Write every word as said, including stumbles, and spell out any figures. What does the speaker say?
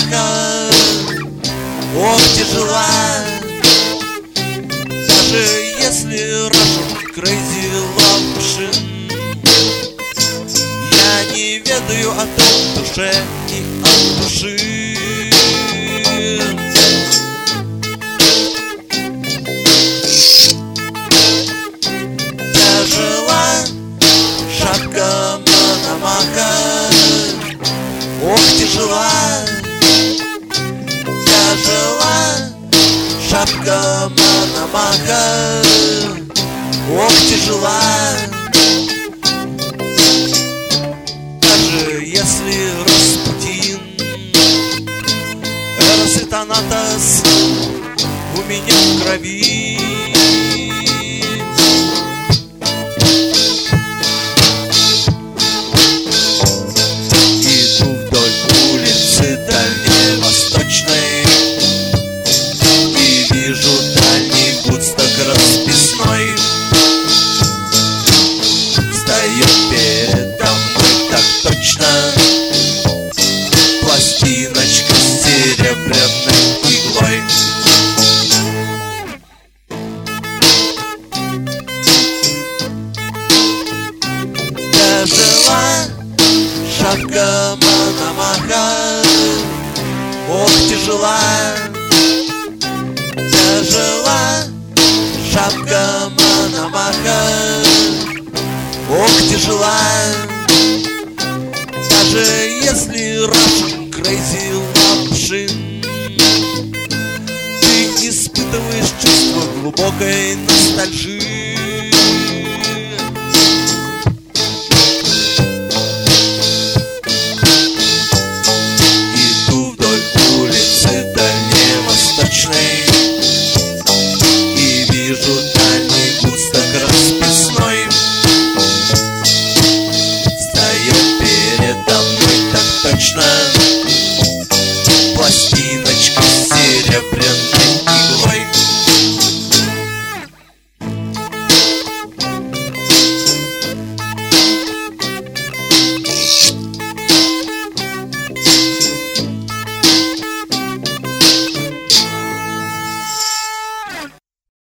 Мономаха. Ох, тяжела, даже если Russian Crazy Love Machine. Я не ведаю о том душе и от души. Тяжела шапка Мономаха. Ох, тяжела, тяжела шапка Мономаха. Ох, тяжела, даже если Распутин, Эрос и Танатос у меня в крови. Иду вдоль улицы дальневосточной и вижу дальний Вудсток расписной. Встает передо мной так точно пластиночка с серебряной иглой. Тяжела шапка Мономаха. Ох, тяжела, тяжела шапка Мономаха. Ох, тяжела, даже если Russian Crazy Love Machine. Ты испытываешь чувство глубокой ностальжи.